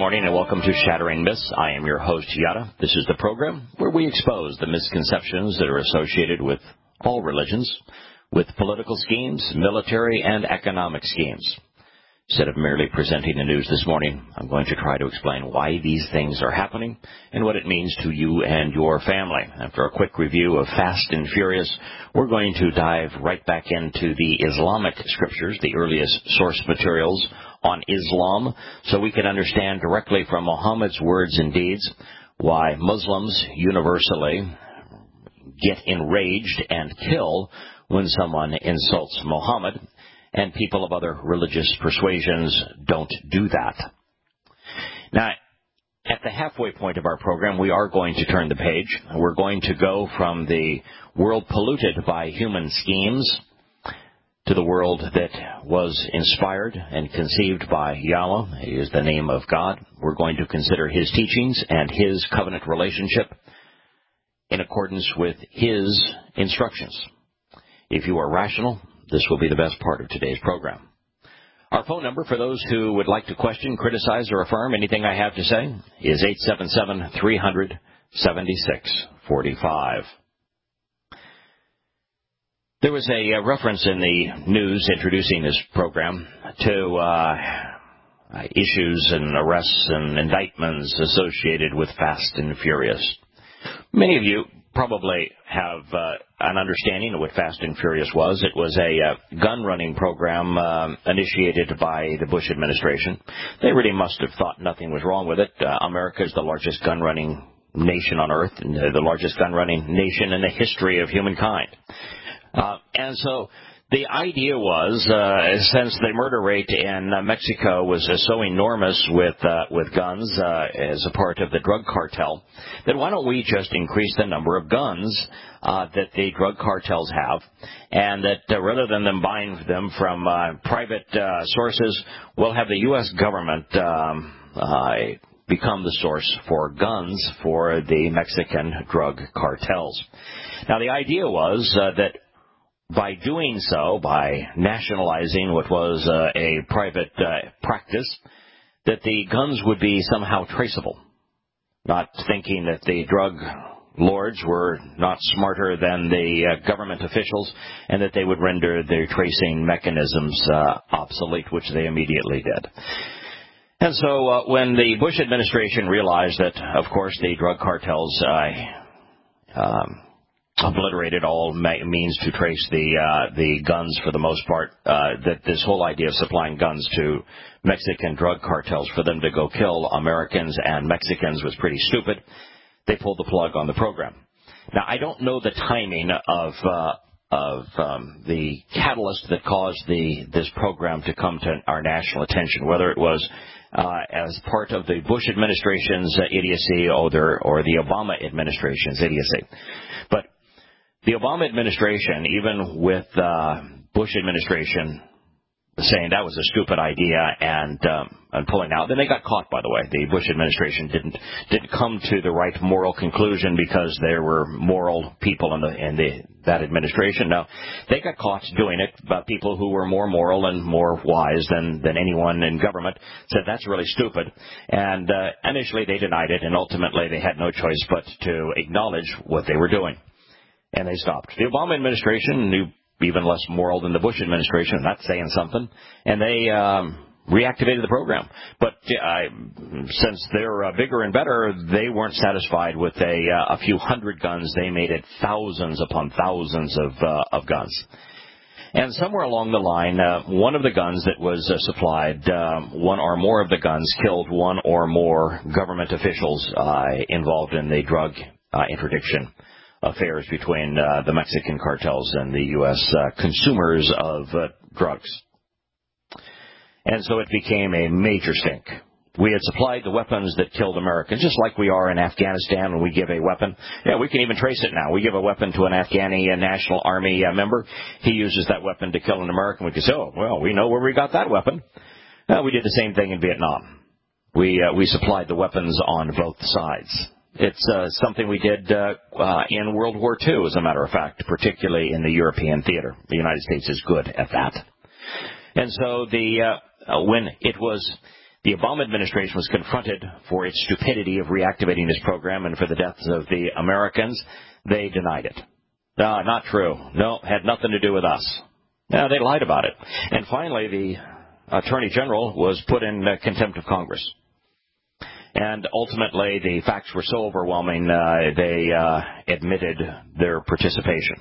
morning and welcome to Shattering Myths. I am your host, Yada. This is the program where we expose the misconceptions that are associated with all religions, with political schemes, military and economic schemes. Instead of merely presenting the news this morning, I'm going to try to explain why these things are happening and what it means to you and your family. After a quick review of Fast and Furious, we're going to dive right back into the Islamic scriptures, the earliest source materials on Islam, so we can understand directly from Muhammad's words and deeds why Muslims universally get enraged and kill when someone insults Muhammad, and people of other religious persuasions don't do that. Now, at the halfway point of our program, we are going to turn the page. We're going to go from the world polluted by human schemes to the world that was inspired and conceived by Yahweh. He is the name of God. We're going to consider His teachings and His covenant relationship in accordance with His instructions. If you are rational, this will be the best part of today's program. Our phone number for those who would like to question, criticize, or affirm anything I have to say is 877-300-7645. There was a reference in the news introducing this program to issues and arrests and indictments associated with Fast and Furious. Many of you probably have an understanding of what Fast and Furious was. It was a gun-running program initiated by the Bush administration. They really must have thought nothing was wrong with it. America is the largest gun-running nation on earth, and the largest gun-running nation in the history of humankind. And so the idea was, since the murder rate in Mexico was so enormous with guns as a part of the drug cartel, that why don't we just increase the number of guns that the drug cartels have, and that rather than them buying them from private sources, we'll have the U.S. government become the source for guns for the Mexican drug cartels. Now, the idea was that by doing so, by nationalizing what was a private practice, that the guns would be somehow traceable, not thinking that the drug lords were not smarter than the government officials and that they would render their tracing mechanisms obsolete, which they immediately did. And so when the Bush administration realized that, of course, the drug cartels obliterated all means to trace the guns for the most part, that this whole idea of supplying guns to Mexican drug cartels for them to go kill Americans and Mexicans was pretty stupid. They pulled the plug on the program. Now, I don't know the timing of the catalyst that caused this program to come to our national attention, whether it was as part of the Bush administration's idiocy or the Obama administration's idiocy. But the Obama administration, even with Bush administration saying that was a stupid idea and pulling out, then they got caught, by the way. The Bush administration didn't come to the right moral conclusion because there were moral people in that administration. No, they got caught doing it, but people who were more moral and more wise than anyone in government said that's really stupid. And initially they denied it, and ultimately they had no choice but to acknowledge what they were doing. And they stopped. The Obama administration knew even less moral than the Bush administration. That's saying something. And they reactivated the program. But since they're bigger and better, they weren't satisfied with a few hundred guns. They made it thousands upon thousands of guns. And somewhere along the line, one of the guns that was supplied, one or more of the guns killed one or more government officials involved in the drug interdiction affairs between the Mexican cartels and the U.S. consumers of drugs. And so it became a major stink. We had supplied the weapons that killed Americans, just like we are in Afghanistan when we give a weapon. Yeah, we can even trace it now. We give a weapon to an Afghani National Army member. He uses that weapon to kill an American. We can say, oh, well, we know where we got that weapon. We did the same thing in Vietnam. We supplied the weapons on both sides. It's something we did in World War II, as a matter of fact, particularly in the European theater. The United States is good at that. And so when it was The Obama administration was confronted for its stupidity of reactivating this program and for the deaths of the Americans. They denied it. Not true. No, had nothing to do with us. They lied about it. And finally, the Attorney General was put in contempt of Congress. And ultimately, the facts were so overwhelming, they admitted their participation.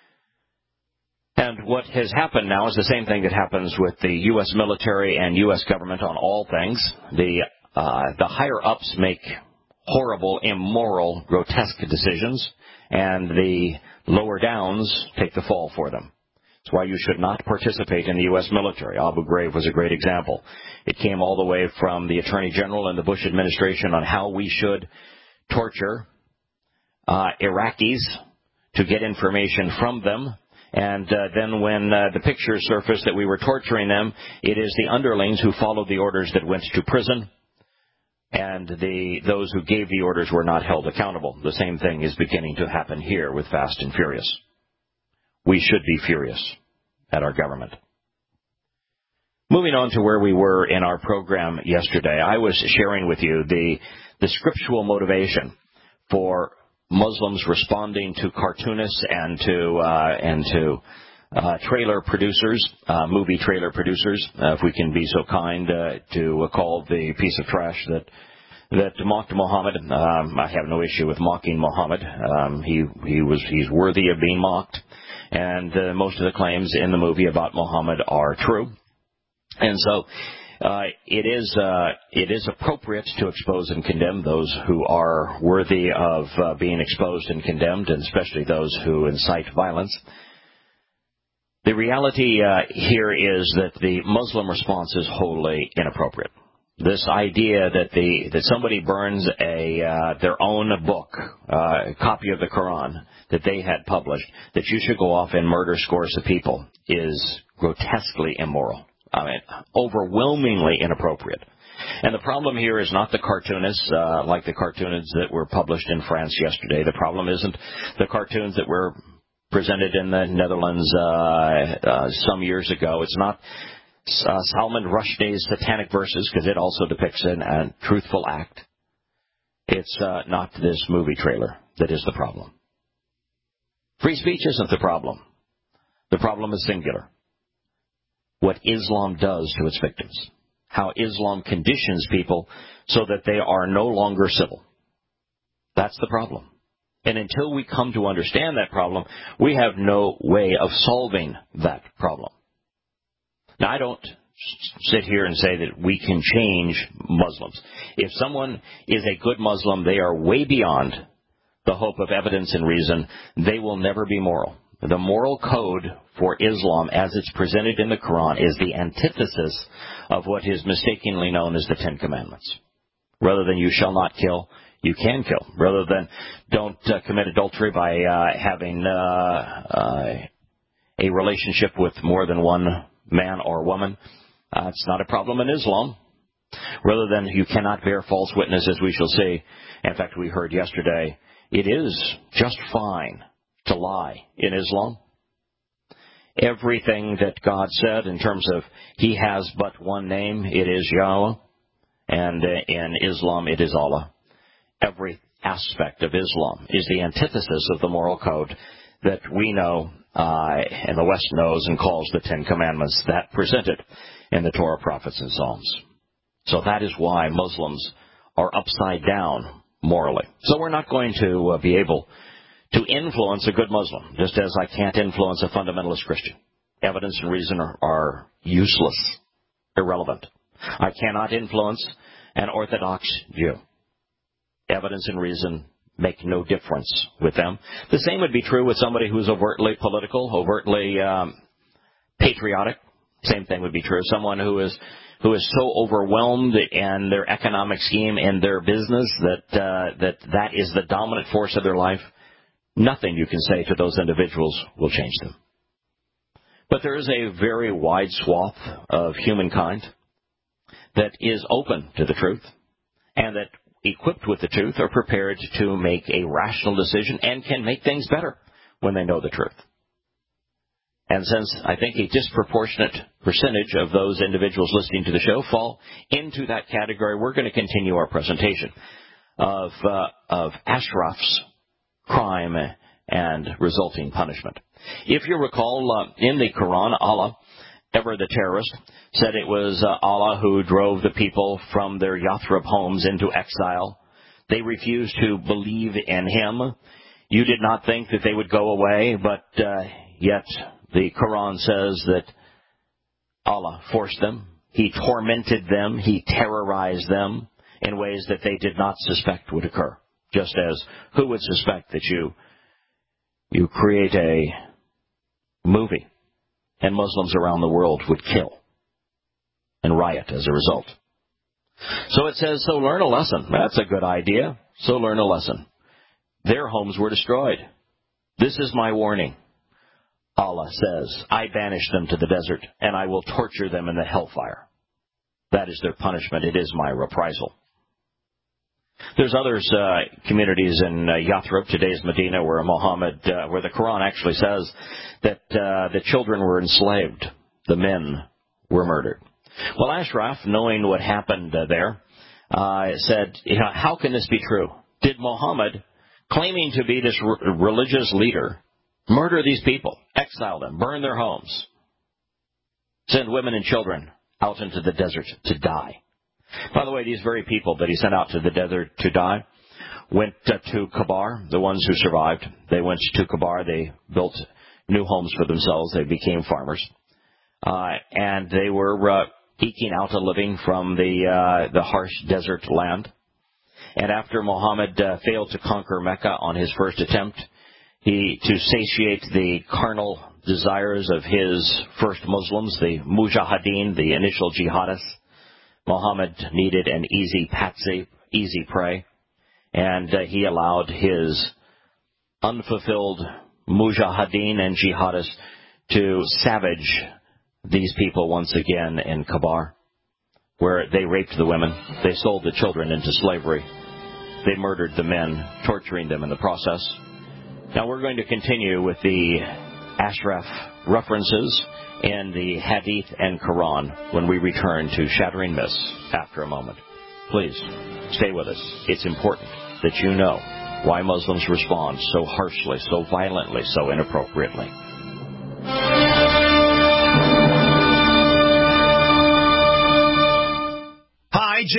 And what has happened now is the same thing that happens with the U.S. military and U.S. government on all things. The higher-ups make horrible, immoral, grotesque decisions, and the lower downs take the fall for them. That's why you should not participate in the U.S. military. Abu Ghraib was a great example. It came all the way from the Attorney General and the Bush administration on how we should torture Iraqis to get information from them. And then when the pictures surfaced that we were torturing them, it is the underlings who followed the orders that went to prison, and those who gave the orders were not held accountable. The same thing is beginning to happen here with Fast and Furious. We should be furious at our government. Moving on to where we were in our program yesterday, I was sharing with you the scriptural motivation for Muslims responding to cartoonists and to trailer producers, movie trailer producers, if we can be so kind to call the piece of trash that mocked Muhammad. I have no issue with mocking Muhammad. He's worthy of being mocked, and most of the claims in the movie about Muhammad are true. And so it is appropriate to expose and condemn those who are worthy of being exposed and condemned, and especially those who incite violence. The reality here is that the Muslim response is wholly inappropriate. This idea that somebody burns their own book, a copy of the Quran that they had published, that you should go off and murder scores of people, is grotesquely immoral. Overwhelmingly inappropriate. And the problem here is not the cartoonists, like the cartoons that were published in France yesterday. The problem isn't the cartoons that were presented in the Netherlands some years ago. It's not Salman Rushdie's Satanic Verses, because it also depicts a truthful act. It's not this movie trailer that is the problem. Free speech isn't the problem. The problem is singular. What Islam does to its victims. How Islam conditions people so that they are no longer civil. That's the problem. And until we come to understand that problem, we have no way of solving that problem. Now, I don't sit here and say that we can change Muslims. If someone is a good Muslim, they are way beyond the hope of evidence and reason. They will never be moral. The moral code for Islam, as it's presented in the Quran, is the antithesis of what is mistakenly known as the Ten Commandments. Rather than you shall not kill, you can kill. Rather than don't commit adultery by having a relationship with more than one man or woman, it's not a problem in Islam. Rather than you cannot bear false witness, as we shall see. In fact, we heard yesterday, it is just fine to lie in Islam. Everything that God said in terms of He has but one name, it is Yahweh, and in Islam it is Allah. Every aspect of Islam is the antithesis of the moral code that we know and the West knows and calls the Ten Commandments, that presented in the Torah, Prophets, and Psalms. So that is why Muslims are upside down morally. So we're not going to be able to influence a good Muslim, just as I can't influence a fundamentalist Christian. Evidence and reason are useless, irrelevant. I cannot influence an Orthodox Jew. Evidence and reason make no difference with them. The same would be true with somebody who's overtly political, overtly patriotic. Same thing would be true. Someone who is so overwhelmed in their economic scheme and their business that is the dominant force of their life. Nothing you can say to those individuals will change them. But there is a very wide swath of humankind that is open to the truth and that, equipped with the truth, are prepared to make a rational decision and can make things better when they know the truth. And since I think a disproportionate percentage of those individuals listening to the show fall into that category, we're going to continue our presentation of Ashraf's crime and resulting punishment. If you recall, in the Quran, Allah, ever the terrorist, said it was Allah who drove the people from their Yathrib homes into exile. They refused to believe in him. You did not think that they would go away, but yet the Quran says that Allah forced them. He tormented them. He terrorized them in ways that they did not suspect would occur. Just as who would suspect that you create a movie and Muslims around the world would kill and riot as a result. So it says, so learn a lesson. That's a good idea. So learn a lesson. Their homes were destroyed. This is my warning. Allah says, I banish them to the desert, and I will torture them in the hellfire. That is their punishment. It is my reprisal. There's others, communities in Yathrib, today's Medina, where where the Quran actually says that the children were enslaved, the men were murdered. Well, Ashraf, knowing what happened there, said, how can this be true? Did Muhammad, claiming to be this religious leader, murder these people, exile them, burn their homes, send women and children out into the desert to die? By the way, these very people that he sent out to the desert to die went to Kabar, the ones who survived. They went to Kabar. They built new homes for themselves. They became farmers. And they were eking out a living from the harsh desert land. And after Muhammad failed to conquer Mecca on his first attempt, to satiate the carnal desires of his first Muslims, the Mujahideen, the initial jihadists, Muhammad needed an easy patsy, easy prey, and he allowed his unfulfilled Mujahideen and jihadists to savage these people once again in Kabar, where they raped the women, they sold the children into slavery, they murdered the men, torturing them in the process. Now we're going to continue with the Ashraf references in the Hadith and Quran when we return to Shattering Myths after a moment. Please stay with us. It's important that you know why Muslims respond so harshly, so violently, so inappropriately. Hi, Jim.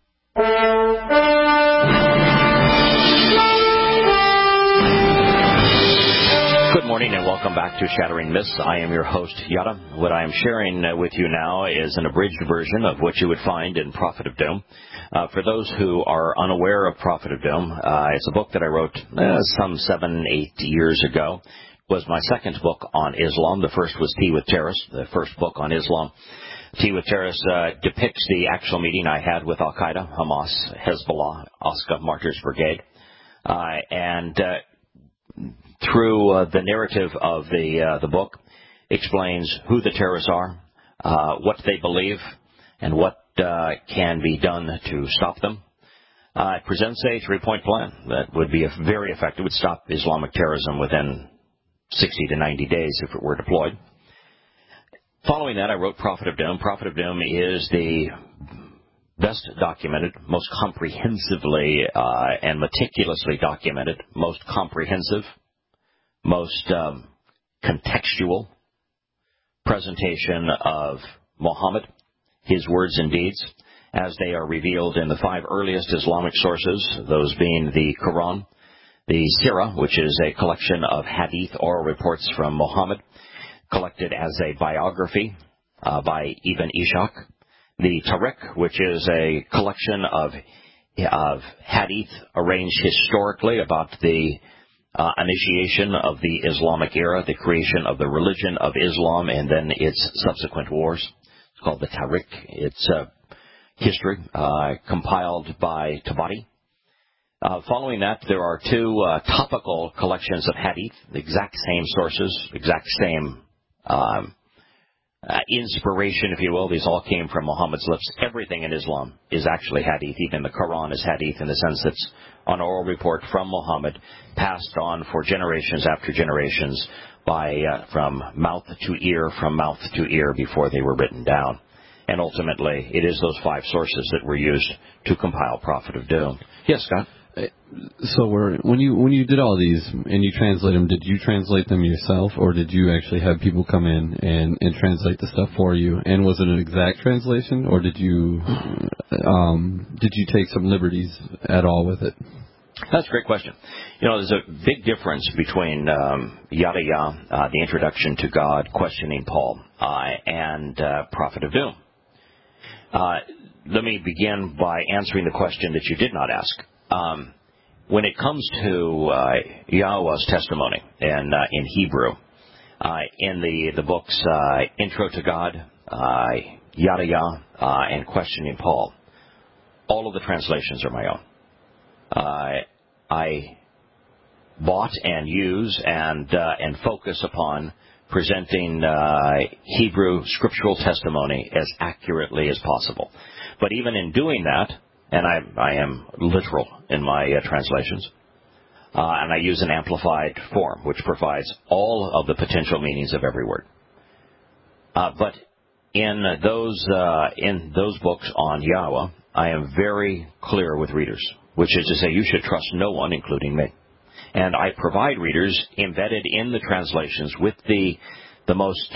Good morning and welcome back to Shattering Myths. I am your host, Yada. What I am sharing with you now is an abridged version of what you would find in Prophet of Doom. For those who are unaware of Prophet of Doom, it's a book that I wrote some 7-8 years ago. It was my second book on Islam. The first was Tea with Terrorists, the first book on Islam. Tea with Terrorists depicts the actual meeting I had with Al-Qaeda, Hamas, Hezbollah, Osca Martyrs Brigade, and through the narrative of the book, explains who the terrorists are, what they believe, and what can be done to stop them. It presents a 3-point plan that would be very effective. It would stop Islamic terrorism within 60 to 90 days if it were deployed. Following that, I wrote Prophet of Doom. Prophet of Doom is the best documented, most comprehensively and meticulously documented, most comprehensive, most contextual presentation of Muhammad, his words and deeds, as they are revealed in the 5 earliest Islamic sources, those being the Quran, the Sirah, which is a collection of hadith, oral reports from Muhammad, collected as a biography by Ibn Ishaq, the Tariq, which is a collection of hadith arranged historically about the initiation of the Islamic era, the creation of the religion of Islam, and then its subsequent wars. It's called the Tariq. It's history compiled by Tabari. Following that, there are 2 topical collections of hadith, the exact same sources, exact same inspiration, if you will. These all came from Muhammad's lips. Everything in Islam is actually hadith. Even the Quran is hadith in the sense that it's an oral report from Muhammad, passed on for generations after generations from mouth to ear before they were written down. And ultimately, it is those 5 sources that were used to compile Prophet of Doom. Yes, Scott? So when you did all these and you translate them, did you translate them yourself, or did you actually have people come in and translate the stuff for you? And was it an exact translation, or did you take some liberties at all with it? That's a great question. There's a big difference between Yada Yah, the Introduction to God, Questioning Paul, and Prophet of Doom. Let me begin by answering the question that you did not ask. When it comes to Yahweh's testimony in Hebrew, in the books Intro to God, Yada Yah, and Questioning Paul, all of the translations are my own. I bought and use and focus upon presenting Hebrew scriptural testimony as accurately as possible. But even in doing that, and I am literal in my translations, and I use an amplified form, which provides all of the potential meanings of every word. But in those books on Yahweh, I am very clear with readers, which is to say you should trust no one, including me. And I provide readers embedded in the translations with the most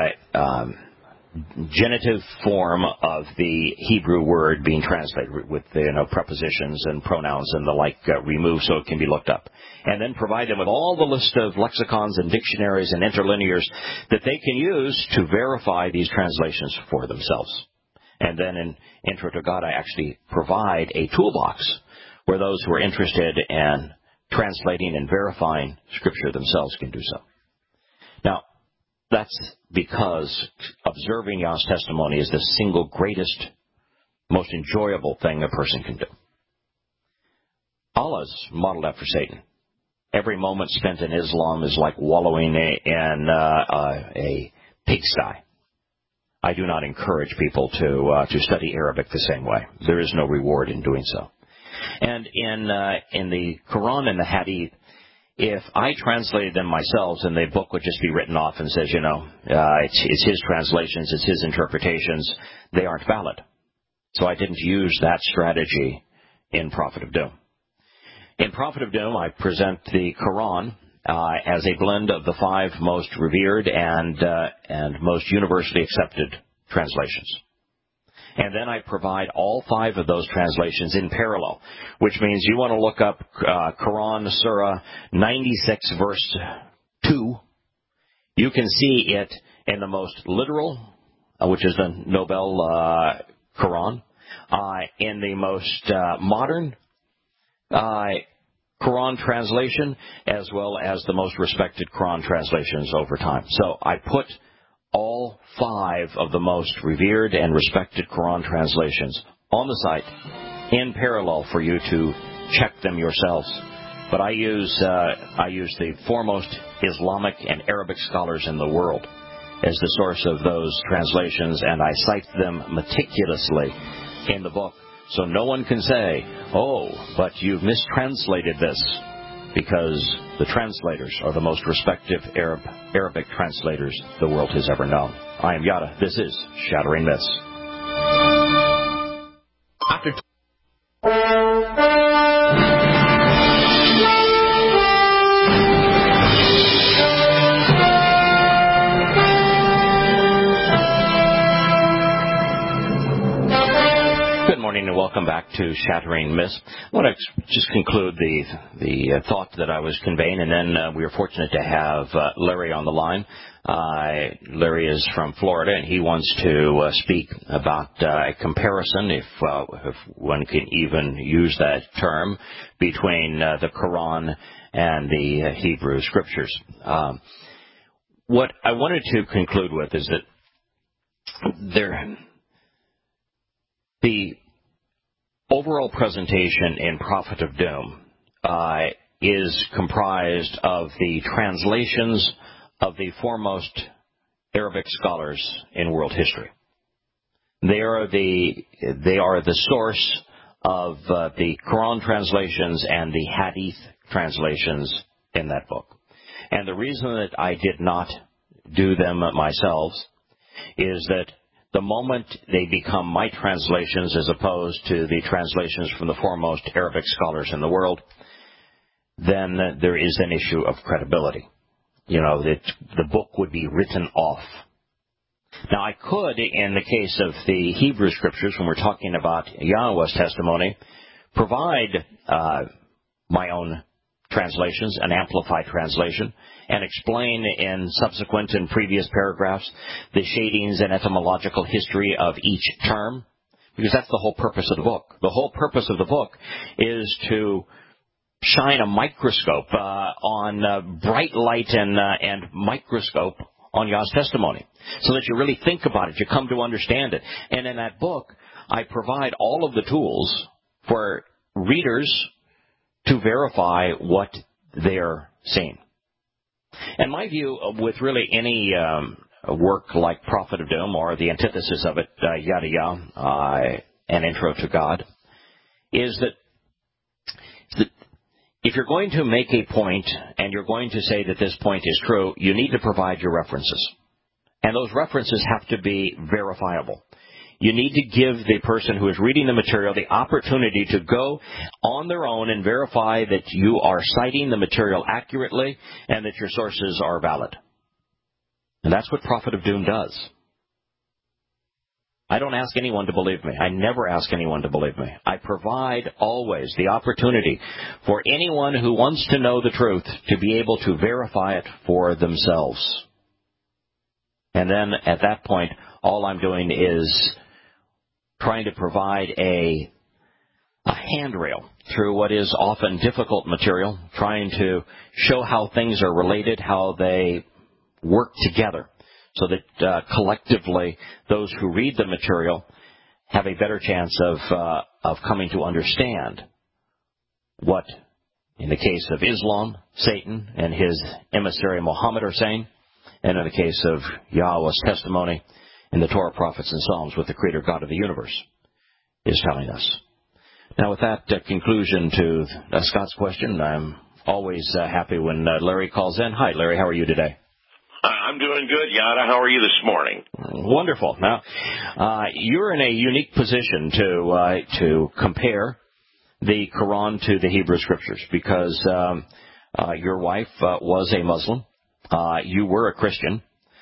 genitive form of the Hebrew word being translated, with prepositions and pronouns and the like removed so it can be looked up. And then provide them with all the list of lexicons and dictionaries and interlinears that they can use to verify these translations for themselves. And then in Intro to God, I actually provide a toolbox where those who are interested in translating and verifying Scripture themselves can do so. Now, that's because observing Yah's testimony is the single greatest, most enjoyable thing a person can do. Allah's modeled after Satan. Every moment spent in Islam is like wallowing in a pigsty. I do not encourage people to study Arabic the same way. There is no reward in doing so. And in the Quran and the Hadith, if I translated them myself, then the book would just be written off and says, it's his translations, it's his interpretations, they aren't valid. So I didn't use that strategy in Prophet of Doom. In Prophet of Doom, I present the Quran as a blend of the 5 most revered and most universally accepted translations. And then I provide all 5 of those translations in parallel, which means you want to look up Quran Surah 96, verse 2. You can see it in the most literal, which is the Nobel Quran, in the most modern Quran translation, as well as the most respected Quran translations over time. So I put all 5 of the most revered and respected Quran translations on the site in parallel for you to check them yourselves. But I use the foremost Islamic and Arabic scholars in the world as the source of those translations, and I cite them meticulously in the book. So no one can say, oh, but you've mistranslated this, because the translators are the most respected Arabic translators the world has ever known. I am Yada. This is Shattering Myths. Good morning and welcome back to Shattering Myths. I want to just conclude the thought that I was conveying, and then we are fortunate to have Larry on the line. Larry is from Florida, and he wants to speak about a comparison, if one can even use that term, between the Quran and the Hebrew Scriptures. What I wanted to conclude with is that the overall presentation in Prophet of Doom is comprised of the translations of the foremost Arabic scholars in world history. They are the source of the Quran translations and the Hadith translations in that book. And the reason that I did not do them myself is that the moment they become my translations as opposed to the translations from the foremost Arabic scholars in the world, then there is an issue of credibility. You know, that the book would be written off. Now, I could, in the case of the Hebrew Scriptures, when we're talking about Yahweh's testimony, provide my own translations, an amplified translation, and explain in subsequent and previous paragraphs the shadings and etymological history of each term, because that's the whole purpose of the book. The whole purpose of the book is to shine a microscope on bright light and microscope on Yah's testimony, so that you really think about it, you come to understand it. And in that book, I provide all of the tools for readers to verify what they're seeing. And my view with really any work like Prophet of Doom or the antithesis of it, Yada Yah, An Intro to God, is that if you're going to make a point and you're going to say that this point is true, you need to provide your references. And those references have to be verifiable. You need to give the person who is reading the material the opportunity to go on their own and verify that you are citing the material accurately and that your sources are valid. And that's what Prophet of Doom does. I don't ask anyone to believe me. I never ask anyone to believe me. I provide always the opportunity for anyone who wants to know the truth to be able to verify it for themselves. And then at that point, all I'm doing is trying to provide a handrail through what is often difficult material, trying to show how things are related, how they work together, so that collectively those who read the material have a better chance of coming to understand what, in the case of Islam, Satan and his emissary Muhammad are saying, and in the case of Yahweh's testimony in the Torah, Prophets, and Psalms, what the Creator God of the universe is telling us. Now, with that conclusion to Scott's question, I'm always happy when Larry calls in. Hi, Larry. How are you today? I'm doing good, Yada. How are you this morning? Wonderful. Now, you're in a unique position to compare the Quran to the Hebrew Scriptures, because your wife was a Muslim. You were a Christian.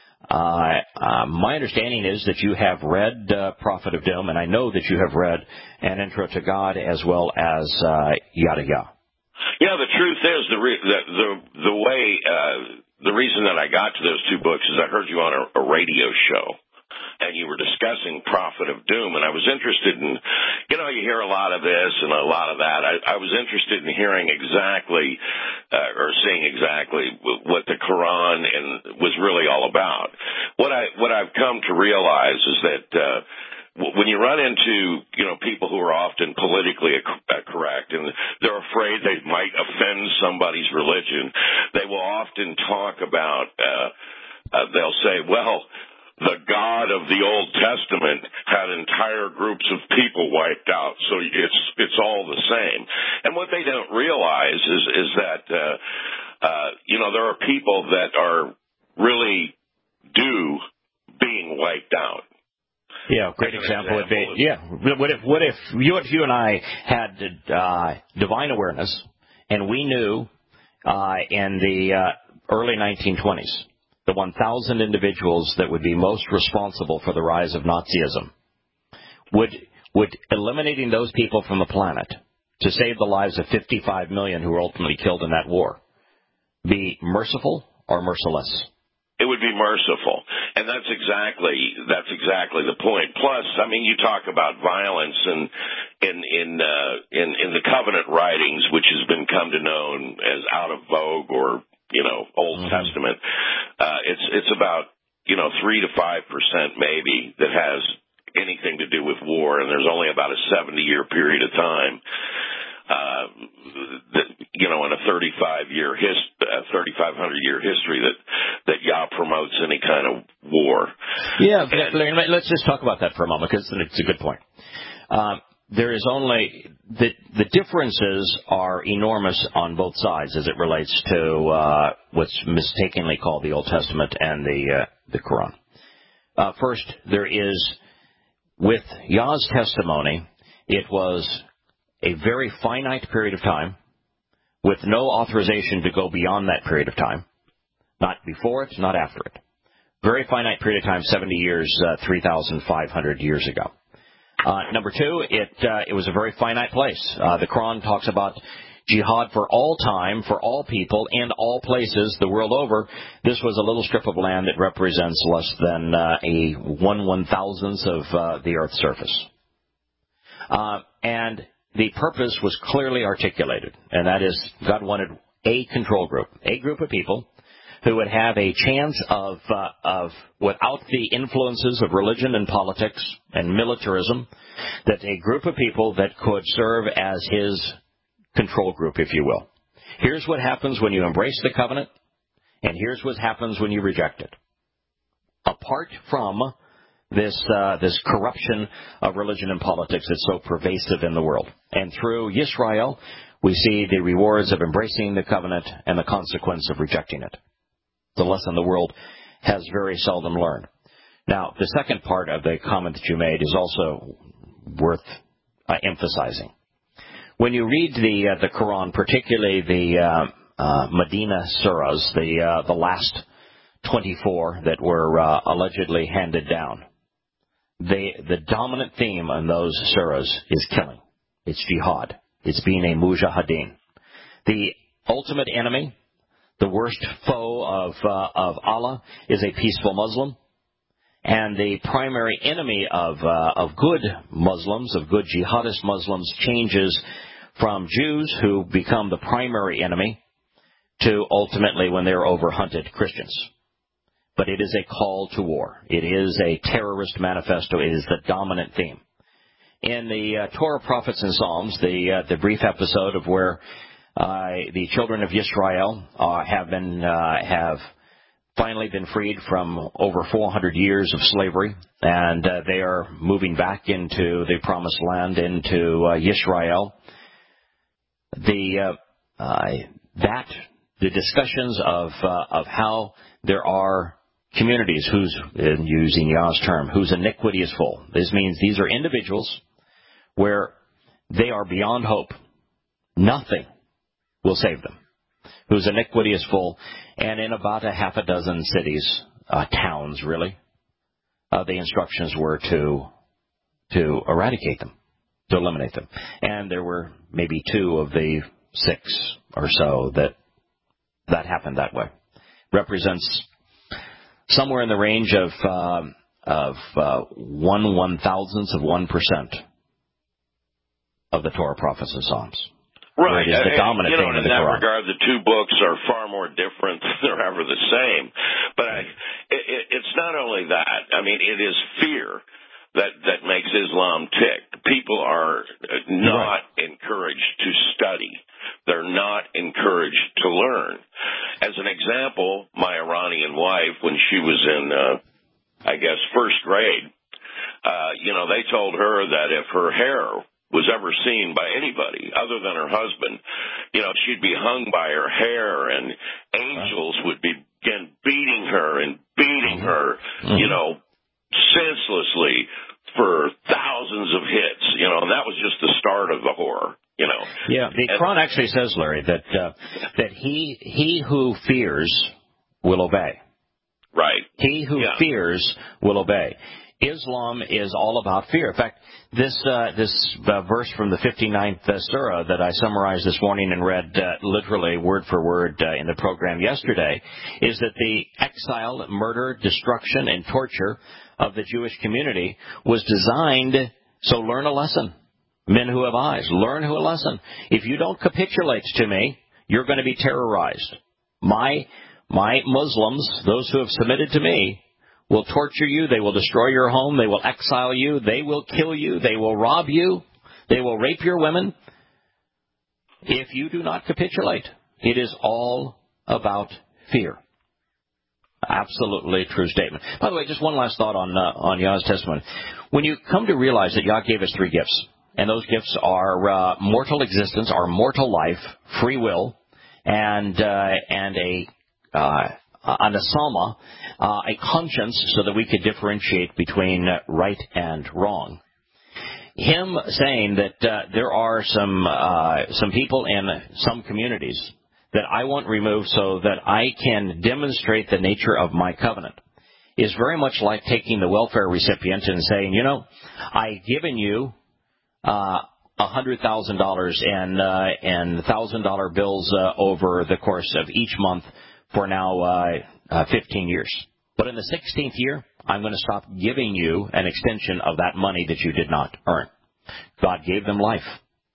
My understanding is that you have read Prophet of Doom, and I know that you have read An Intro to God as well as Yada Yah. Yeah, the truth is the way. The reason that I got to those two books is I heard you on a radio show, and you were discussing Prophet of Doom, and I was interested in, you hear a lot of this and a lot of that. I was interested in hearing exactly, or seeing exactly what the Quran was really all about. What I've come to realize is that, when you run into, people who are often politically correct and they're afraid they might offend somebody's religion, they will often talk about, they'll say, well, the God of the Old Testament had entire groups of people wiped out, so it's all the same. And what they don't realize is that, there are people that are really due being wiped out. Yeah, great example would be, what if you and I had divine awareness, and we knew in the early 1920s the 1,000 individuals that would be most responsible for the rise of Nazism, would eliminating those people from the planet to save the lives of 55 million who were ultimately killed in that war be merciful or merciless? It would be merciful, and that's exactly the point. Plus, you talk about violence in the covenant writings, which has been come to known as out of vogue or Old Testament. It's about 3 to 5% maybe that has anything to do with war, and there's only about a 70-year period of time. In a 3,500-year history that Yah promotes any kind of war. Yeah, let's just talk about that for a moment, because it's a good point. There is only the differences are enormous on both sides as it relates to what's mistakenly called the Old Testament and the Quran. First, there is, with Yah's testimony, it was a very finite period of time with no authorization to go beyond that period of time. Not before it, not after it. Very finite period of time, 70 years, 3,500 years ago. Number two, it was a very finite place. The Quran talks about jihad for all time, for all people, in all places, the world over. This was a little strip of land that represents less than a 1/1000th of the Earth's surface. And the purpose was clearly articulated, and that is God wanted a control group, a group of people who would have a chance of without the influences of religion and politics and militarism, that a group of people that could serve as his control group, if you will. Here's what happens when you embrace the covenant, and here's what happens when you reject it. Apart from this corruption of religion and politics that's so pervasive in the world. And through Yisrael, we see the rewards of embracing the covenant and the consequence of rejecting it. The lesson the world has very seldom learned. Now, the second part of the comment that you made is also worth emphasizing. When you read the Quran, particularly the Medina surahs, the last 24 that were allegedly handed down, the dominant theme in those surahs is killing. It's jihad. It's being a mujahideen. The ultimate enemy, the worst foe of Allah, is a peaceful Muslim. And the primary enemy of good Muslims, of good jihadist Muslims, changes from Jews, who become the primary enemy, to ultimately, when they're overhunted, Christians. But it is a call to war. It is a terrorist manifesto. It is the dominant theme. In the Torah, Prophets, and Psalms, the brief episode of where the children of Yisrael have finally been freed from over 400 years of slavery, and they are moving back into the Promised Land, into Yisrael. The discussions of how there are communities whose, using Yah's term, whose iniquity is full. This means these are individuals where they are beyond hope. Nothing will save them. Whose iniquity is full, and in about a half a dozen cities, towns really, the instructions were to eradicate them, to eliminate them. And there were maybe 2 of the 6 or so that happened that way. Represents somewhere in the range of 1/1000th of 1% of the Torah, Prophets, and Psalms. Right. It is the dominant theme in that regard, the 2 books are far more different than they're ever the same. But it's not only that. I mean, it is fear that makes Islam tick. People are not encouraged to study. They're not encouraged to learn. As an example, my Iranian wife, when she was in, first grade, they told her that if her hair was ever seen by anybody other than her husband, she'd be hung by her hair, and angels would begin beating her and beating her, senselessly for thousands of hits, and that was just the start of the horror, Yeah, the Quran actually says, Larry, that he who fears will obey. Right. He who fears will obey. Islam is all about fear. In fact, this verse from the 59th surah that I summarized this morning and read literally word for word in the program yesterday is that the exile, murder, destruction, and torture of the Jewish community was designed, so learn a lesson. Men who have eyes, learn a lesson. If you don't capitulate to me, you're going to be terrorized. My Muslims, those who have submitted to me, will torture you, they will destroy your home, they will exile you, they will kill you, they will rob you, they will rape your women. If you do not capitulate, it is all about fear. Absolutely true statement. By the way, just one last thought on Yah's testimony. When you come to realize that Yah gave us 3 gifts, and those gifts are mortal existence, our mortal life, free will, and a sama, a conscience, so that we could differentiate between right and wrong. Him saying that there are some people in some communities that I want removed so that I can demonstrate the nature of my covenant is very much like taking the welfare recipient and saying, you know, I've given you $100,000 and $1,000 bills over the course of each month for now 15 years. But in the 16th year, I'm going to stop giving you an extension of that money that you did not earn. God gave them life.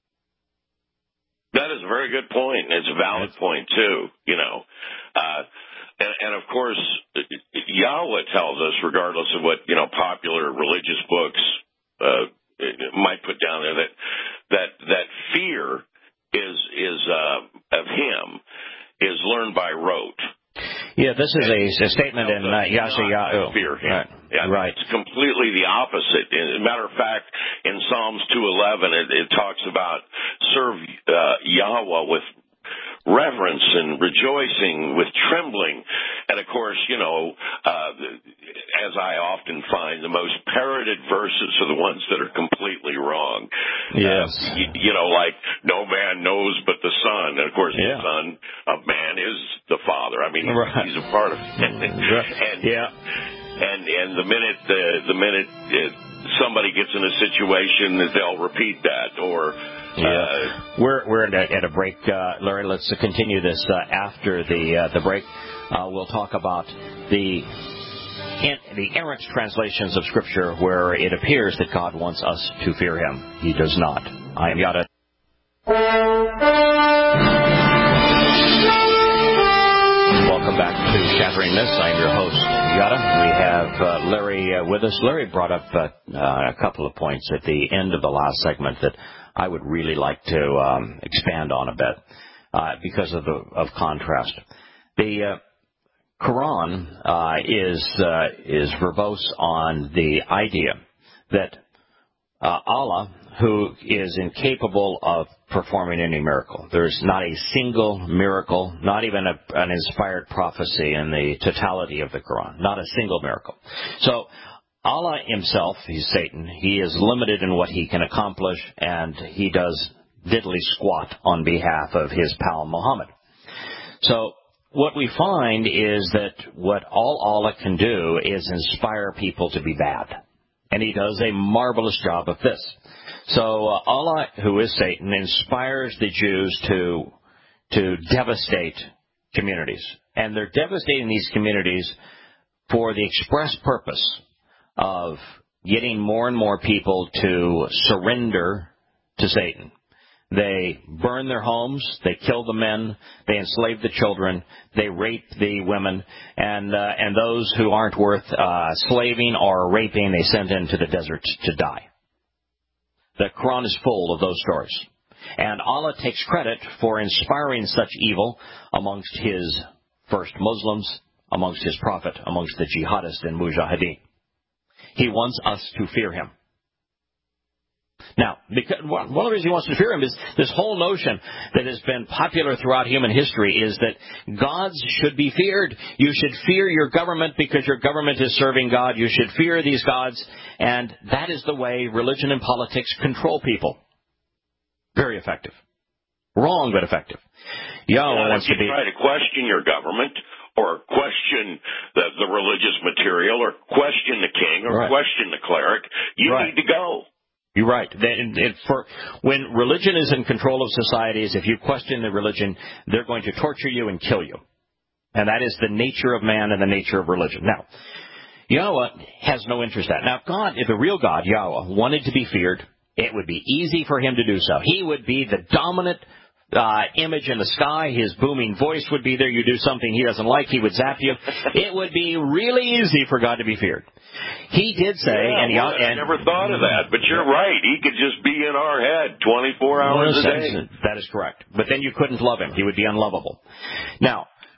That is a very good point. It's a valid point, too, you know. And of course, Yahweh tells us, regardless of what, you know, popular religious books might put down there, that fear is of Him is learned by rote. Yeah, this is a statement in Yeshayahu. Fear Him. Right. Yeah, right. It's completely the opposite. As a matter of fact, in Psalms 2:11, it talks about serve Yahweh with reverence and rejoicing, with trembling. And, of course, you know, as I often find, the most parroted verses are the ones that are completely wrong. Yes. You know, like, no man knows but the Son. And, of course, the Son of Man is the Father. I mean, he's a part of it. And the minute somebody gets in a situation, they'll repeat that, or... We're at a break, Larry. Let's continue this after the break. We'll talk about the errant translations of Scripture where it appears that God wants us to fear Him. He does not. I am Yada. Welcome back to Shattering Myths. I'm your host, Yada. We have Larry with us. Larry brought up a couple of points at the end of the last segment that I would really like to expand on a bit because of contrast. The Quran is verbose on the idea that Allah, who is incapable of performing any miracle. There's not a single miracle, not even an inspired prophecy in the totality of the Quran. Not a single miracle. So Allah himself, he's Satan, he is limited in what he can accomplish, and he does diddly squat on behalf of his pal Muhammad. So what we find is that what all Allah can do is inspire people to be bad. And he does a marvelous job of this. So Allah, who is Satan, inspires the Jews to devastate communities. And they're devastating these communities for the express purpose of getting more and more people to surrender to Satan. They burn their homes, they kill the men, they enslave the children, they rape the women, and those who aren't worth slaving or raping, they send into the desert to die. The Quran is full of those stories. And Allah takes credit for inspiring such evil amongst His first Muslims, amongst His Prophet, amongst the jihadists and mujahideen. He wants us to fear Him. Now, because one of the reasons He wants to fear Him is this whole notion that has been popular throughout human history is that gods should be feared. You should fear your government because your government is serving God. You should fear these gods. And that is the way religion and politics control people. Very effective. Wrong, but effective. Yahweh wants to be... If you try to question your government, or question the religious material, or question the king, or question the cleric, you need to go. You're right. When religion is in control of societies, if you question the religion, they're going to torture you and kill you. And that is the nature of man and the nature of religion. Now, Yahweh has no interest in that. Now, if God, if the real God, Yahweh, wanted to be feared, it would be easy for Him to do so. He would be the dominant image in the sky. His booming voice would be there. You do something He doesn't like, He would zap you. It would be really easy for God to be feared. He did say, I never thought of that, but you're right. He could just be in our head 24 hours a day. That is correct. But then you couldn't love Him. He would be unlovable. Now,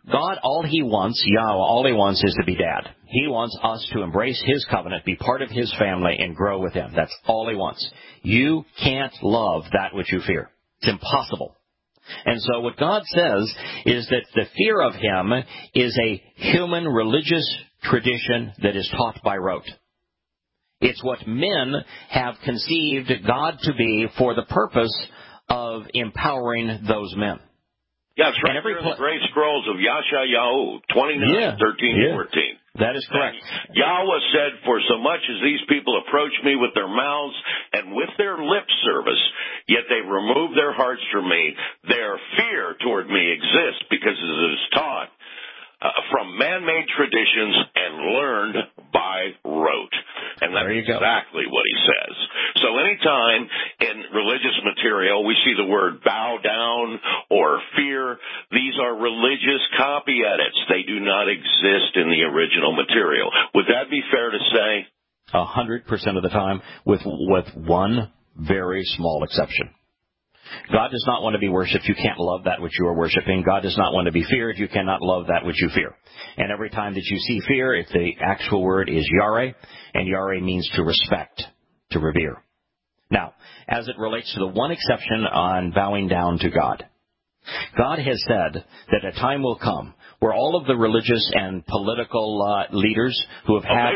God, all He wants, Yahweh, all He wants is to be Dad. He wants us to embrace His covenant, be part of His family, and grow with Him. That's all He wants. You can't love that which you fear. It's impossible. And so what God says is that the fear of Him is a human religious tradition that is taught by rote. It's what men have conceived God to be for the purpose of empowering those men. Yeah, it's right there in the great scrolls of Yashayahu, 29, 13, 14. That is correct. And Yahweh said, for so much as these people approach me with their mouths and with their lip service, yet they remove their hearts from me, their fear toward me exists because it is taught from man-made traditions and learned by rote. And that's exactly what he says. So anytime in religious material we see the word bow down or fear, these are religious copy edits. They do not exist in the original material. Would that be fair to say? 100% of the time, with one very small exception. God does not want to be worshipped. You can't love that which you are worshiping. God does not want to be feared. You cannot love that which you fear. And every time that you see fear, if the actual word is yare, and yare means to respect, to revere. Now, as it relates to the one exception on bowing down to God, God has said that a time will come where all of the religious and political leaders who have had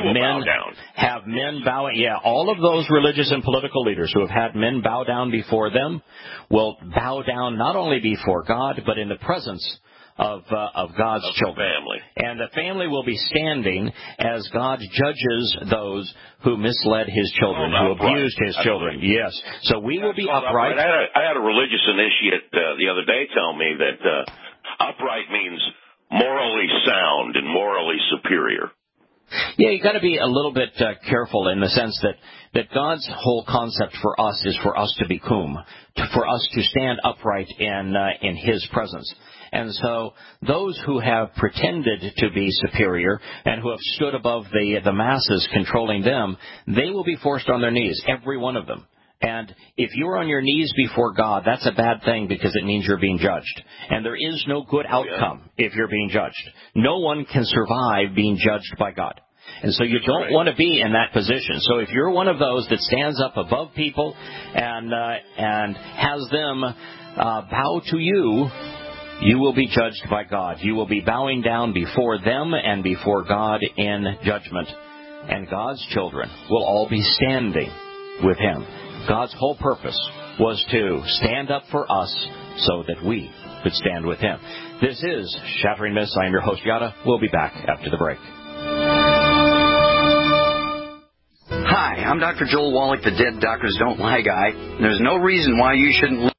men bowing, all of those religious and political leaders who have had men bow down before them will bow down not only before God, but in the presence of God's children. Family. And the family will be standing as God judges those who misled His children, who abused His children. Yes. So we will be upright. I had a religious initiate the other day tell me that upright means morally sound and morally superior. Yeah, you got to be a little bit careful in the sense that God's whole concept for us is for us to be kum, for us to stand upright in His presence. And so those who have pretended to be superior and who have stood above the masses controlling them, they will be forced on their knees, every one of them. And if you're on your knees before God, that's a bad thing because it means you're being judged. And there is no good outcome if you're being judged. No one can survive being judged by God. And so you don't want to be in that position. So if you're one of those that stands up above people and has them bow to you, you will be judged by God. You will be bowing down before them and before God in judgment. And God's children will all be standing with Him. God's whole purpose was to stand up for us so that we could stand with Him. This is Shattering Myths. I am your host, Yada. We'll be back after the break. Hi, I'm Dr. Joel Wallach, the Dead Doctors Don't Lie guy. There's no reason why you shouldn't